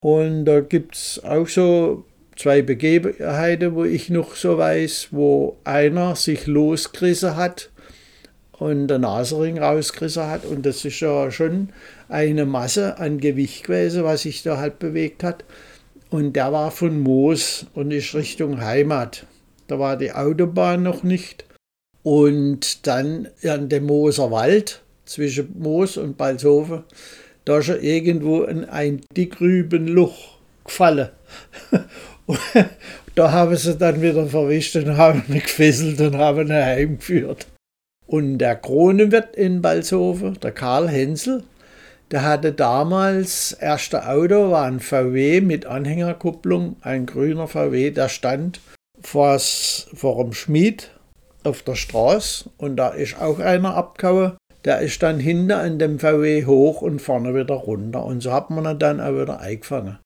Und da gibt es auch so zwei Begebenheiten, wo ich noch so weiß, wo einer sich losgerissen hat und der Nasenring rausgerissen hat. Und das ist ja schon eine Masse an Gewicht gewesen, was sich da halt bewegt hat. Und der war von Moos und ist Richtung Heimat. Da war die Autobahn noch nicht. Und dann an dem Mooser Wald zwischen Moos und Balshofen, da ist er irgendwo in ein Dickrübenloch gefallen. Und da haben sie dann wieder verwischt und haben ihn gefesselt und haben ihn heimgeführt. Und der Kronenwirt in Balshofen, der Karl Hensel, der hatte damals, erste Auto war ein VW mit Anhängerkupplung, ein grüner VW, der stand vor dem Schmied auf der Straße und da ist auch einer abgehauen. Der ist dann hinten an dem VW hoch und vorne wieder runter. Und so hat man ihn dann auch wieder eingefangen.